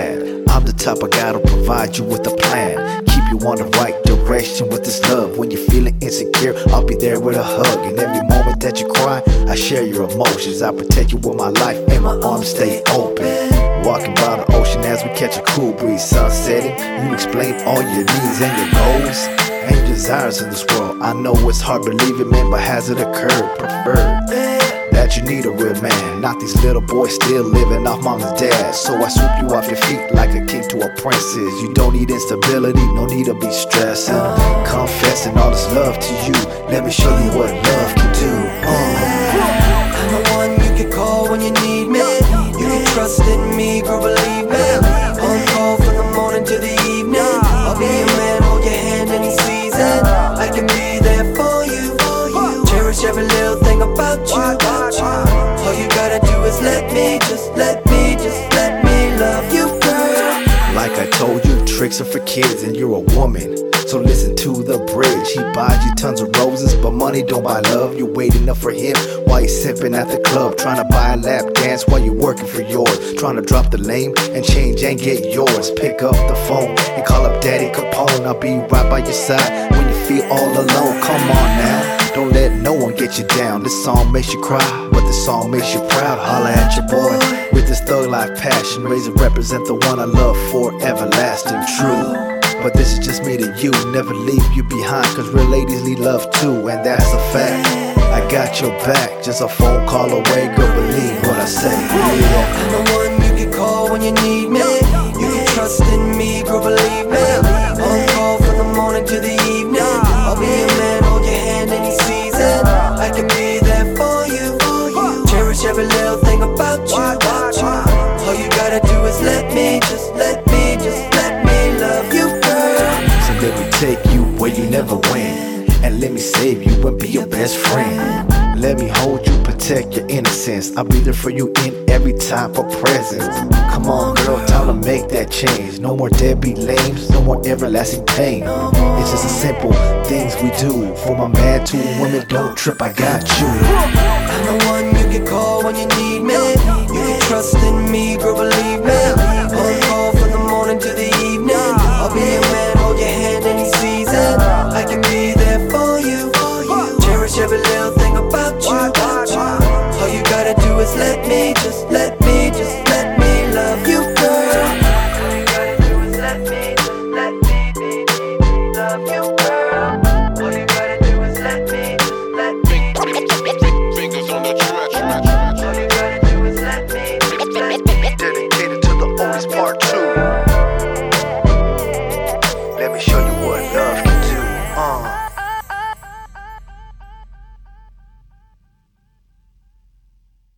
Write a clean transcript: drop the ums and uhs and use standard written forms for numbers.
glad. I'm the type of guy to provide you with a plan, keep you on the right direction with this love. When you're feeling insecure, I'll be there with a hug. And every moment that you cry, I share your emotions. I protect you with my life and my arms stay open. Walking by the ocean as we catch a cool breeze, sun setting. You explain all your needs and your goals and your desires in this world. I know it's hard believing, man, but has it occurred? Preferred that you need a real man, not these little boys still living off mom and dad. So I swoop you off your feet like a king to a princess. You don't need instability, no need to be stressing. Confessing all this love to you, let me show you what love can do. I'm the one you can call when you need me. You can trust in me, girl, believe me. On call from the morning to the evening. I'll be your man, hold your hand any season. I can be there for you. Cherish every little thing about you. All you gotta do is let me love you, girl. Like I told you, tricks are for kids and you're a woman, so listen to the bridge. He buys you tons of roses, but money don't buy love. You're waiting up for him while you're sipping at the club, trying to buy a lap dance while you're working for yours, trying to drop the lame and change and get yours. Pick up the phone and call up Daddy Capone. I'll be right by your side when you feel all alone. Come on now, don't let no one get you down. This song makes you cry, but this song makes you proud. Holla at your boy with this thug life passion. Raise and represent the one I love for everlasting, true. But this is just me to you, never leave you behind, cause real ladies need love too, and that's a fact. I got your back, just a phone call away, girl, believe what I say. Yeah. I'm the one you can call when you need me. You can trust in me, girl, believe me. On call from the morning to the evening. I'll be your man, hold your hand any season. I can be there for you. Cherish every little thing about you. All you gotta do is let me love you, girl. So let me take you where you never went, and let me save you and be your best friend. Let me hold you, protect your innocence. I'll be there for you in every type of presence. Come on, girl, time to make that change. No more deadbeat lames, no more everlasting pain. It's just the simple things we do. From a man to a woman, don't trip, I got you. I'm the one you can call when you need me. You can trust in me, girl, believe me.